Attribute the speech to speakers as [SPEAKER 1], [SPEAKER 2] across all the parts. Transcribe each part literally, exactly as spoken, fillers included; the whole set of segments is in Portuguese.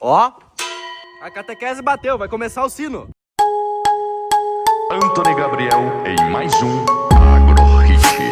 [SPEAKER 1] Ó, a catequese bateu, vai começar o sino.
[SPEAKER 2] Antony Gabriel em mais um Agro Hit.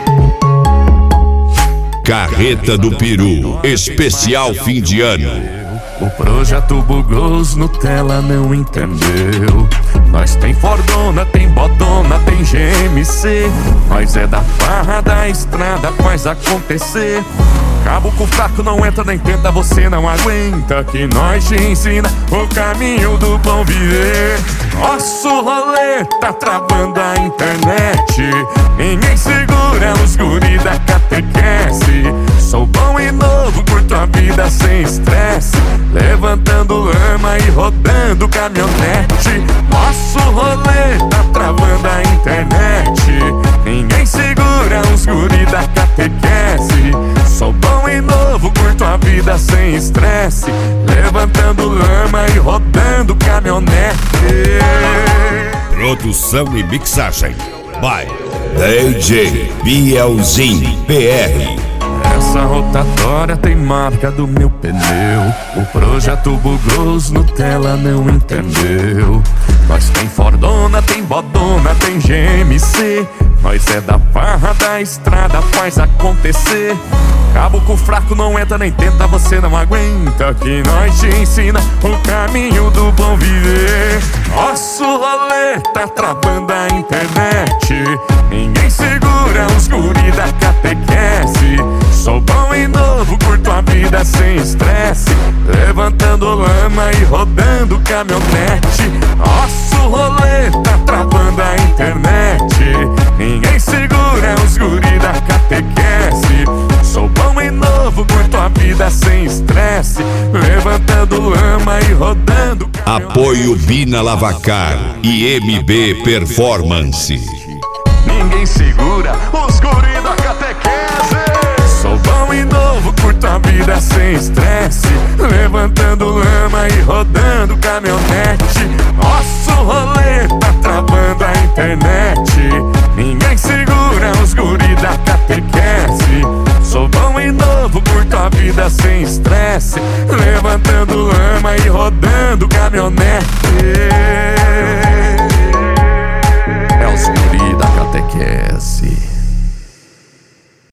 [SPEAKER 3] Carreta do Peru, especial fim de ano.
[SPEAKER 4] O projeto Bugos Nutella não entendeu. Nós tem Fordona, tem Bodona, tem G M C. Nós é da farra da estrada, faz acontecer. Cabo com fraco não entra nem tenta, você não aguenta. Que nós te ensina o caminho do bom viver. Nosso rolê tá travando a internet. Ninguém segura os guri da catequese. Sou bom e novo, curto a vida sem estresse. Levantando lama e rodando caminhonete. Nosso rolê tá travando a internet. Ninguém segura os guri da catequese. Sou bom e novo, curto a vida sem estresse. Levantando lama e rodando caminhonete.
[SPEAKER 3] Produção e mixagem by D J Bielzinho P R.
[SPEAKER 4] Essa rotatória tem marca do meu pneu. O projeto Bugos Nutella não entendeu. Nós tem Fordona, tem Bodona, tem G M C. Nós é da farra da estrada, faz acontecer. Cabo com fraco não entra nem tenta, você não aguenta. Que nós te ensina o caminho do bom viver. Nosso rolê tá travando a internet. Ninguém segura os guri da catequese. Sou bom e novo, curto a vida sem estresse. Levantando lama e rodando caminhonete. Nosso rolê tá travando a internet. Ninguém segura os guri da catequese. Sou bom e novo, curto a vida sem estresse. Levantando lama e rodando caminhonete.
[SPEAKER 3] Apoio Bina Lavacar e M B Performance.
[SPEAKER 2] Ninguém segura os guri da catequese.
[SPEAKER 4] Sou bom e novo, curto a vida sem estresse. Levantando lama e rodando caminhonete. Nosso rolê tá travando a internet. Ninguém segura os guri da catequese. Sou bom e novo, curto a vida sem estresse. Levantando lama e rodando caminhonete.